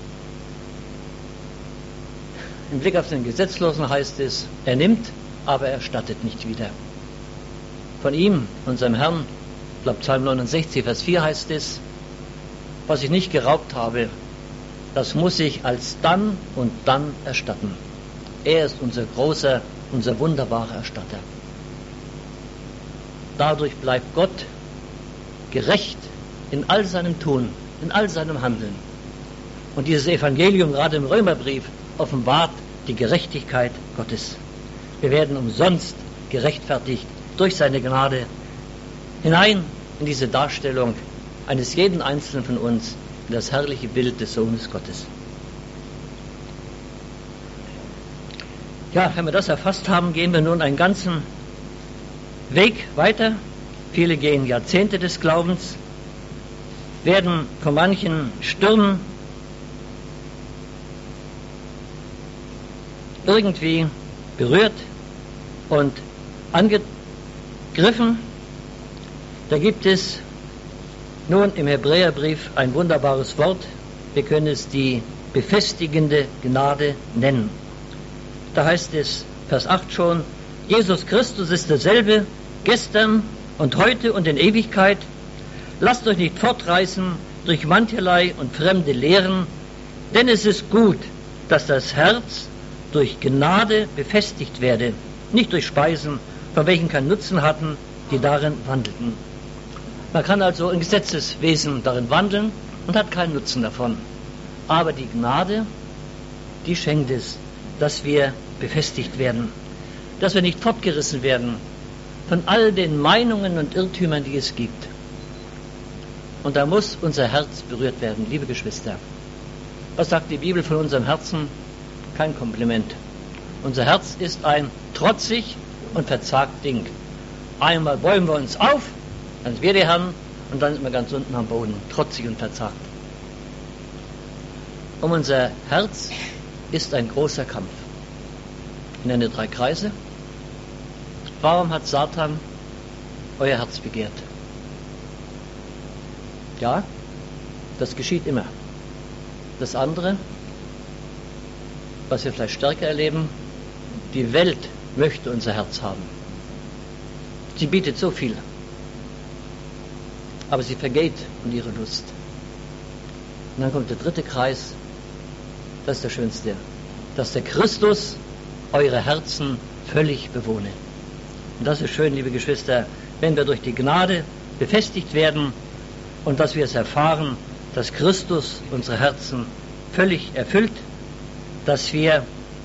Im Blick auf den Gesetzlosen heißt es, er nimmt, aber er stattet nicht wieder. Von ihm, unserem Herrn, ich glaube Psalm 69, Vers 4 heißt es, was ich nicht geraubt habe, das muss ich als dann und dann erstatten. Er ist unser großer, unser wunderbarer Erstatter. Dadurch bleibt Gott gerecht in all seinem Tun, in all seinem Handeln. Und dieses Evangelium, gerade im Römerbrief, offenbart die Gerechtigkeit Gottes. Wir werden umsonst gerechtfertigt durch seine Gnade hinein in diese Darstellung eines jeden Einzelnen von uns, in das herrliche Bild des Sohnes Gottes. Ja, wenn wir das erfasst haben, gehen wir nun einen ganzen Weg weiter. Viele gehen Jahrzehnte des Glaubens, werden von manchen Stürmen irgendwie berührt und angegriffen. Da gibt es nun im Hebräerbrief ein wunderbares Wort wir können es die befestigende Gnade nennen. Da heißt es, Vers 8 schon, Jesus Christus ist derselbe, gestern und heute und in Ewigkeit. Lasst euch nicht fortreißen durch mancherlei und fremde Lehren, denn es ist gut, dass das Herz durch Gnade befestigt werde, nicht durch Speisen, von welchen keinen Nutzen hatten, die darin wandelten. Man kann also in Gesetzeswesen darin wandeln und hat keinen Nutzen davon. Aber die Gnade, die schenkt es, dass wir befestigt werden, dass wir nicht fortgerissen werden von all den Meinungen und Irrtümern, die es gibt. Und da muss unser Herz berührt werden, liebe Geschwister. Was sagt die Bibel von unserem Herzen? Kein Kompliment. Unser Herz ist ein trotzig und verzagt Ding. Einmal bäumen wir uns auf, dann sind wir die Herren, und dann sind wir ganz unten am Boden, trotzig und verzagt. Um unser Herz ist ein großer Kampf. Ich nenne 3 Kreise. Warum hat Satan euer Herz begehrt? Ja, das geschieht immer. Das andere, was wir vielleicht stärker erleben, die Welt möchte unser Herz haben. Sie bietet so viel, aber sie vergeht um ihre Lust. Und dann kommt der 3. Kreis, das ist der schönste, dass der Christus eure Herzen völlig bewohne. Und das ist schön, liebe Geschwister, wenn wir durch die Gnade befestigt werden und dass wir es erfahren, dass Christus unsere Herzen völlig erfüllt, dass wir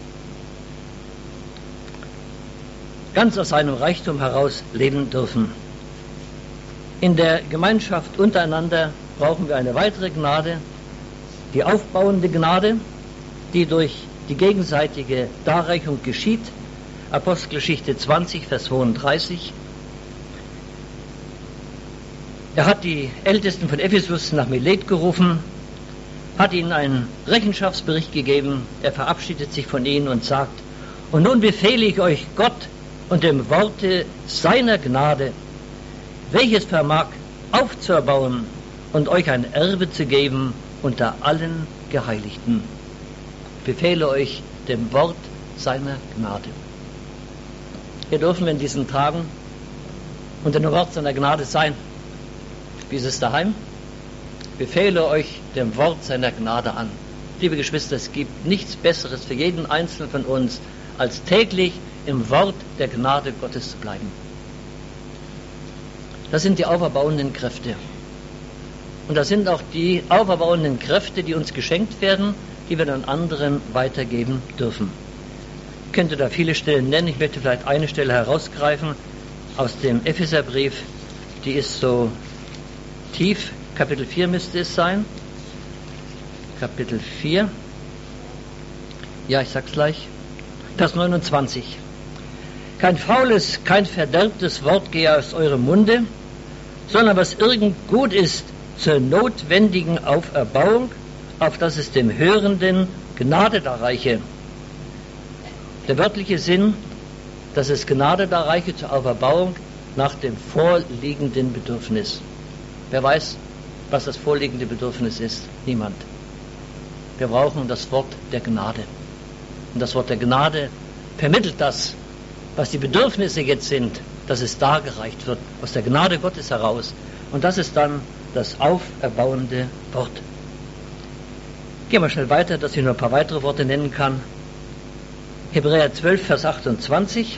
ganz aus seinem Reichtum heraus leben dürfen. In der Gemeinschaft untereinander brauchen wir eine weitere Gnade, die aufbauende Gnade, die durch die gegenseitige Darreichung geschieht. Apostelgeschichte 20, Vers 32. Er hat die Ältesten von Ephesus nach Milet gerufen, hat ihnen einen Rechenschaftsbericht gegeben, er verabschiedet sich von ihnen und sagt, und nun befehle ich euch Gott und dem Worte seiner Gnade, welches vermag aufzuerbauen und euch ein Erbe zu geben unter allen Geheiligten. Ich befehle euch dem Wort seiner Gnade. Hier dürfen wir in diesen Tagen unter dem Wort seiner Gnade sein. Wie ist es daheim? Ich befehle euch dem Wort seiner Gnade an. Liebe Geschwister, es gibt nichts Besseres für jeden Einzelnen von uns, als täglich im Wort der Gnade Gottes zu bleiben. Das sind die auferbauenden Kräfte. Und das sind auch die auferbauenden Kräfte, die uns geschenkt werden, die wir dann anderen weitergeben dürfen. Ich könnte da viele Stellen nennen, ich möchte vielleicht eine Stelle herausgreifen aus dem Epheserbrief, die ist so tief, Kapitel 4 müsste es sein. Kapitel 4. Ja, ich sag's gleich. Vers 29. Kein faules, kein verderbtes Wort gehe aus eurem Munde, sondern was irgend gut ist zur notwendigen Auferbauung, auf dass es dem Hörenden Gnade darreiche. Der wörtliche Sinn, dass es Gnade darreiche zur Auferbauung nach dem vorliegenden Bedürfnis. Wer weiß, was das vorliegende Bedürfnis ist? Niemand. Wir brauchen das Wort der Gnade. Und das Wort der Gnade vermittelt das, was die Bedürfnisse jetzt sind, dass es dargereicht wird, aus der Gnade Gottes heraus. Und das ist dann das auferbauende Wort. Gehen wir schnell weiter, dass ich nur ein paar weitere Worte nennen kann. Hebräer 12, Vers 28.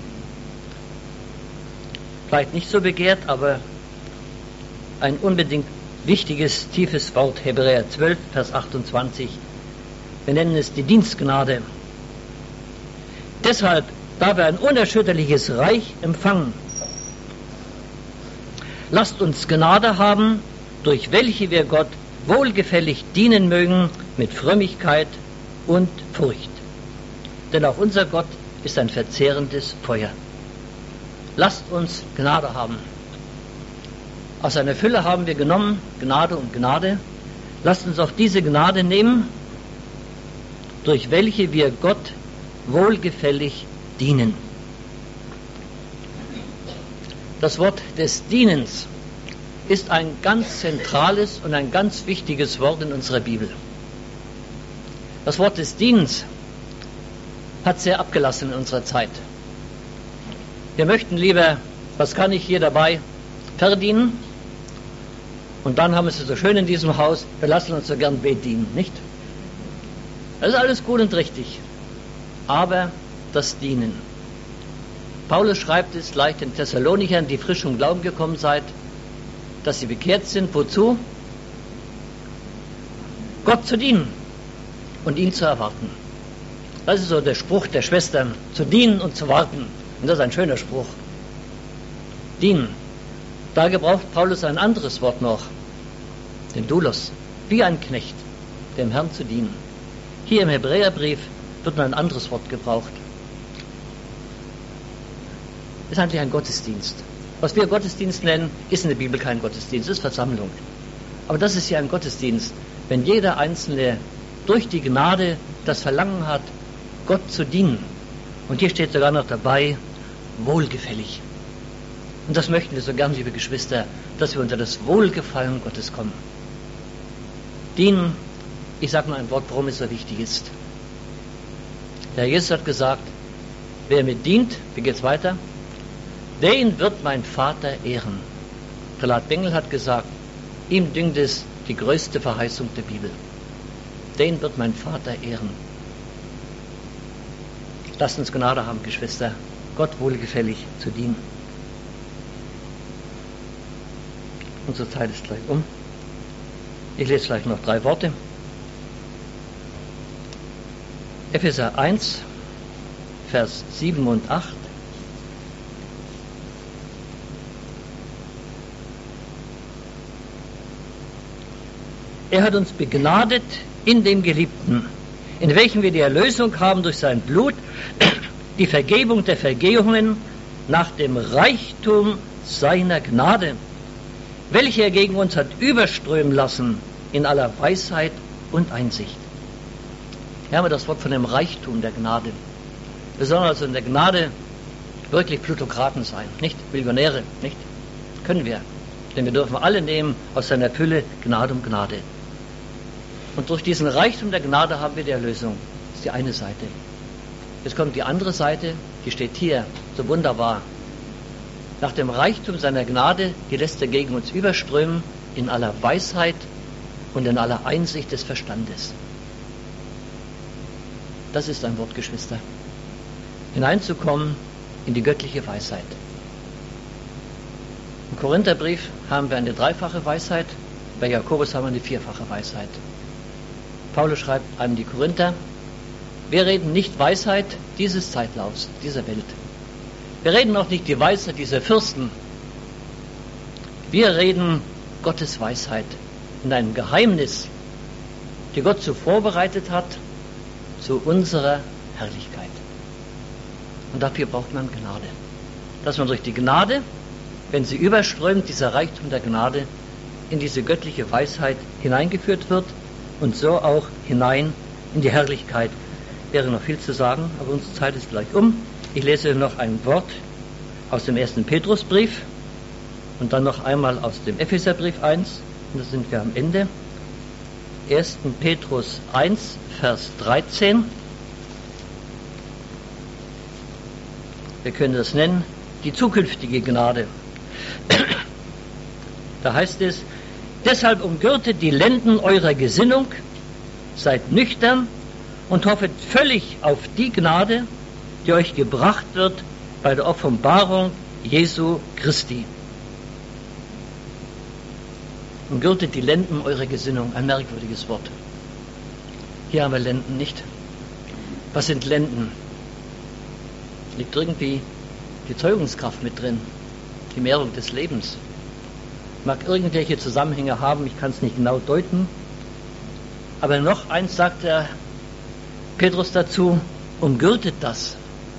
Vielleicht nicht so begehrt, aber ein unbedingt wichtiges, tiefes Wort. Hebräer 12, Vers 28. Wir nennen es die Dienstgnade. Deshalb, da wir ein unerschütterliches Reich empfangen, lasst uns Gnade haben, durch welche wir Gott wohlgefällig dienen mögen mit Frömmigkeit und Furcht. Denn auch unser Gott ist ein verzehrendes Feuer. Lasst uns Gnade haben. Aus seiner Fülle haben wir genommen, Gnade und Gnade. Lasst uns auch diese Gnade nehmen, durch welche wir Gott wohlgefällig dienen. Das Wort des Dienens ist ein ganz zentrales und ein ganz wichtiges Wort in unserer Bibel. Das Wort des Dienens hat sehr abgelassen in unserer Zeit. Wir möchten lieber, was kann ich hier dabei, verdienen. Und dann haben wir es so schön in diesem Haus, wir lassen uns so gern bedienen, nicht? Das ist alles gut und richtig. Aber das Dienen. Paulus schreibt es gleich den Thessalonichern, die frisch zum Glauben gekommen seid, dass sie bekehrt sind. Wozu? Gott zu dienen und ihn zu erwarten. Das ist so der Spruch der Schwestern, zu dienen und zu warten. Und das ist ein schöner Spruch. Dienen. Da gebraucht Paulus ein anderes Wort noch, den Doulos, wie ein Knecht, dem Herrn zu dienen. Hier im Hebräerbrief wird noch ein anderes Wort gebraucht. Das ist eigentlich ein Gottesdienst. Was wir Gottesdienst nennen, ist in der Bibel kein Gottesdienst, ist Versammlung. Aber das ist hier ein Gottesdienst, wenn jeder Einzelne durch die Gnade das Verlangen hat, Gott zu dienen. Und hier steht sogar noch dabei, wohlgefällig. Und das möchten wir so gern, liebe Geschwister, dass wir unter das Wohlgefallen Gottes kommen. Dienen, ich sage nur ein Wort, warum es so wichtig ist. Der Herr Jesus hat gesagt, wer mir dient, wie geht's weiter? Den wird mein Vater ehren. Prälat Bengel hat gesagt, ihm dünkt es die größte Verheißung der Bibel. Den wird mein Vater ehren. Lasst uns Gnade haben, Geschwister, Gott wohlgefällig zu dienen. Unsere Zeit ist gleich um. Ich lese gleich noch 3 Worte. Epheser 1, Vers 7 und 8. Er hat uns begnadet in dem Geliebten, in welchem wir die Erlösung haben durch sein Blut, die Vergebung der Vergehungen nach dem Reichtum seiner Gnade, welche er gegen uns hat überströmen lassen in aller Weisheit und Einsicht. Hier haben wir das Wort von dem Reichtum der Gnade. Wir sollen also in der Gnade wirklich Plutokraten sein, nicht Millionäre, nicht? Können wir. Denn wir dürfen alle nehmen aus seiner Fülle Gnade um Gnade. Und durch diesen Reichtum der Gnade haben wir die Erlösung. Das ist die eine Seite. Jetzt kommt die andere Seite, die steht hier, so wunderbar. Nach dem Reichtum seiner Gnade, die lässt er gegen uns überströmen in aller Weisheit und in aller Einsicht des Verstandes. Das ist ein Wort, Geschwister. Hineinzukommen in die göttliche Weisheit. Im Korintherbrief haben wir eine 3-fache Weisheit, bei Jakobus haben wir eine 4-fache Weisheit. Paulus schreibt an die Korinther, wir reden nicht Weisheit dieses Zeitlaufs, dieser Welt. Wir reden auch nicht die Weisheit dieser Fürsten. Wir reden Gottes Weisheit in einem Geheimnis, die Gott so vorbereitet hat zu unserer Herrlichkeit. Und dafür braucht man Gnade. Dass man durch die Gnade, wenn sie überströmt, dieser Reichtum der Gnade, in diese göttliche Weisheit hineingeführt wird und so auch hinein in die Herrlichkeit. Wäre noch viel zu sagen, aber unsere Zeit ist gleich um. Ich lese noch ein Wort aus dem 1. Petrusbrief und dann noch einmal aus dem Epheserbrief 1. Und da sind wir am Ende. 1. Petrus 1, Vers 13. Wir können das nennen, die zukünftige Gnade. Da heißt es, deshalb umgürtet die Lenden eurer Gesinnung, seid nüchtern und hoffet völlig auf die Gnade, die euch gebracht wird bei der Offenbarung Jesu Christi. Umgürtet die Lenden eurer Gesinnung, ein merkwürdiges Wort. Hier haben wir Lenden nicht. Was sind Lenden? Liegt irgendwie die Zeugungskraft mit drin, die Mehrung des Lebens. Mag irgendwelche Zusammenhänge haben, ich kann es nicht genau deuten. Aber noch eins sagt der Petrus dazu, umgürtet das.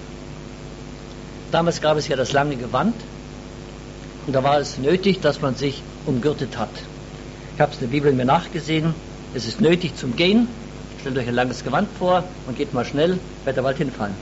Damals gab es ja das lange Gewand und da war es nötig, dass man sich umgürtet hat. Ich habe es in der Bibel mir nachgesehen, es ist nötig zum Gehen. Stellt euch ein langes Gewand vor und geht mal schnell, wird der Wald hinfallen.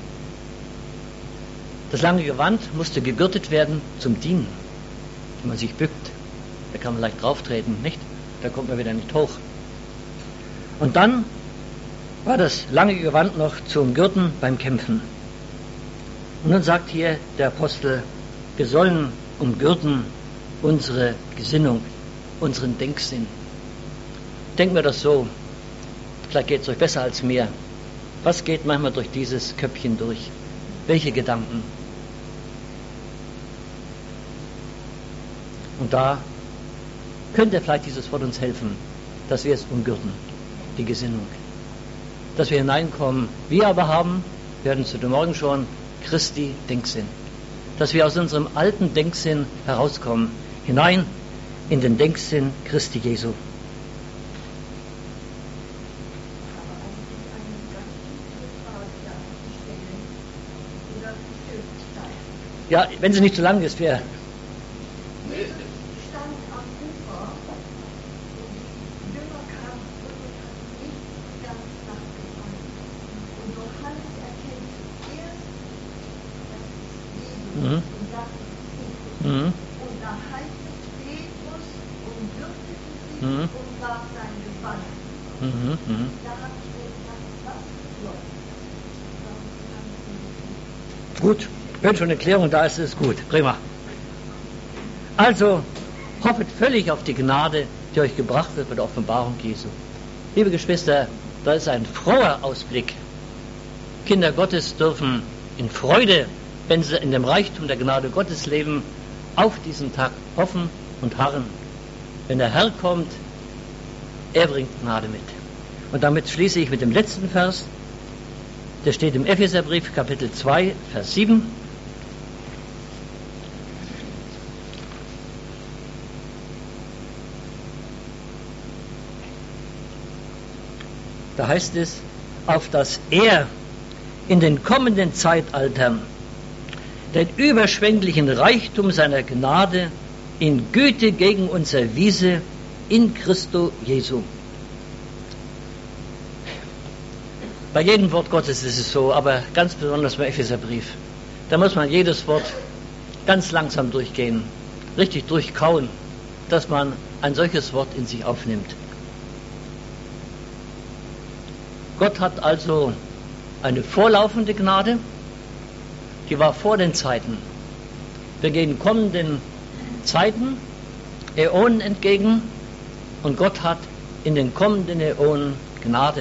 Das lange Gewand musste gegürtet werden zum Dienen, wenn man sich bückt. Da kann man leicht drauf treten, nicht? Da kommt man wieder nicht hoch. Und dann war das lange Gewand noch zum Gürten beim Kämpfen. Und nun sagt hier der Apostel, wir sollen umgürten unsere Gesinnung, unseren Denksinn. Denken wir das so, vielleicht geht es euch besser als mir. Was geht manchmal durch dieses Köpfchen durch? Welche Gedanken? Und da könnte vielleicht dieses Wort uns helfen, dass wir es umgürten, die Gesinnung. Dass wir hineinkommen, wir aber haben, wir hatten es heute Morgen schon, Christi Denksinn. Dass wir aus unserem alten Denksinn herauskommen, hinein in den Denksinn Christi Jesu. Ja, wenn sie nicht zu lang ist, wäre. Und da heißt es, Petrus umgürtete sich und warf sein Gewand. Da habe ich mir gedacht, was bedeutet. Gut, wenn schon eine Klärung da ist, ist gut. Prima. Also, hoffet völlig auf die Gnade, die euch gebracht wird bei der Offenbarung Jesu. Liebe Geschwister, da ist ein froher Ausblick. Kinder Gottes dürfen in Freude, wenn sie in dem Reichtum der Gnade Gottes leben, auf diesen Tag hoffen und harren. Wenn der Herr kommt, er bringt Gnade mit. Und damit schließe ich mit dem letzten Vers. Der steht im Epheserbrief, Kapitel 2, Vers 7. Da heißt es, auf dass er in den kommenden Zeitaltern den überschwänglichen Reichtum seiner Gnade in Güte gegen uns erwiese in Christo Jesu. Bei jedem Wort Gottes ist es so, aber ganz besonders beim Epheserbrief. Da muss man jedes Wort ganz langsam durchgehen, richtig durchkauen, dass man ein solches Wort in sich aufnimmt. Gott hat also eine vorlaufende Gnade, die war vor den Zeiten. Wir gehen kommenden Zeiten, Äonen entgegen, und Gott hat in den kommenden Äonen Gnade.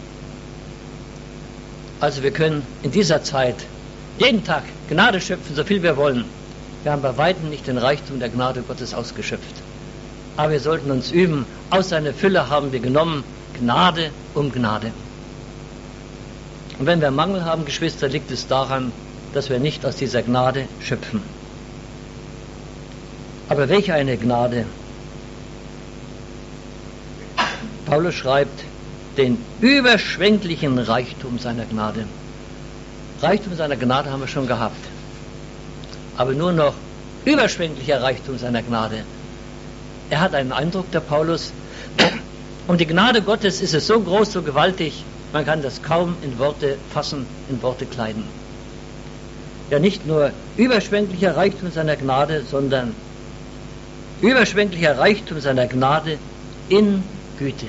Also wir können in dieser Zeit jeden Tag Gnade schöpfen, so viel wir wollen. Wir haben bei weitem nicht den Reichtum der Gnade Gottes ausgeschöpft. Aber wir sollten uns üben, aus seiner Fülle haben wir genommen, Gnade um Gnade. Und wenn wir Mangel haben, Geschwister, liegt es daran, dass wir nicht aus dieser Gnade schöpfen. Aber welche eine Gnade? Paulus schreibt, den überschwänglichen Reichtum seiner Gnade. Reichtum seiner Gnade haben wir schon gehabt. Aber nur noch überschwänglicher Reichtum seiner Gnade. Er hat einen Eindruck, der Paulus, um die Gnade Gottes ist es so groß, so gewaltig, man kann das kaum in Worte fassen, in Worte kleiden. Ja, nicht nur überschwänglicher Reichtum seiner Gnade, sondern überschwänglicher Reichtum seiner Gnade in Güte.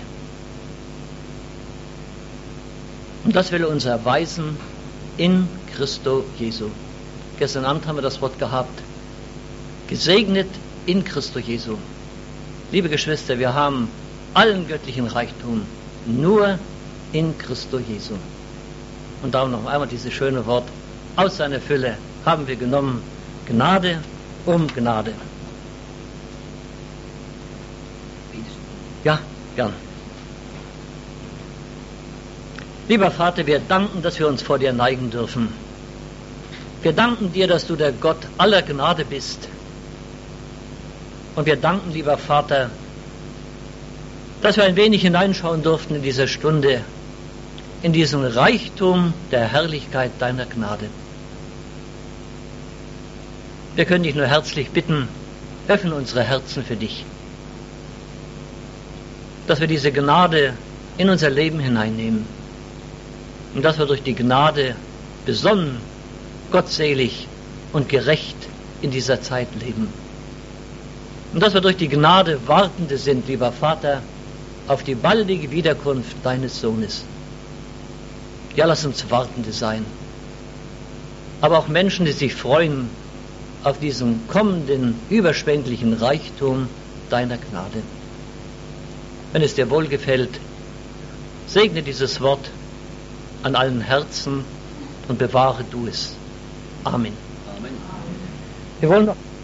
Und das will er uns erweisen in Christo Jesu. Gestern Abend haben wir das Wort gehabt. Gesegnet in Christo Jesu. Liebe Geschwister, wir haben allen göttlichen Reichtum nur in Christo Jesu. Und darum noch einmal dieses schöne Wort, aus seiner Fülle haben wir genommen, Gnade um Gnade. Ja, gern. Lieber Vater, wir danken, dass wir uns vor dir neigen dürfen. Wir danken dir, dass du der Gott aller Gnade bist. Und wir danken, lieber Vater, dass wir ein wenig hineinschauen durften in diese Stunde, in diesen Reichtum der Herrlichkeit deiner Gnade. Wir können dich nur herzlich bitten, öffne unsere Herzen für dich, dass wir diese Gnade in unser Leben hineinnehmen und dass wir durch die Gnade besonnen, gottselig und gerecht in dieser Zeit leben. und dass wir durch die Gnade Wartende sind, lieber Vater, auf die baldige Wiederkunft deines Sohnes. Ja, lass uns Wartende sein, aber auch Menschen, die sich freuen auf diesen kommenden, überschwänglichen Reichtum deiner Gnade. Wenn es dir wohlgefällt, segne dieses Wort an allen Herzen und bewahre du es. Amen. Amen. Wir wollen noch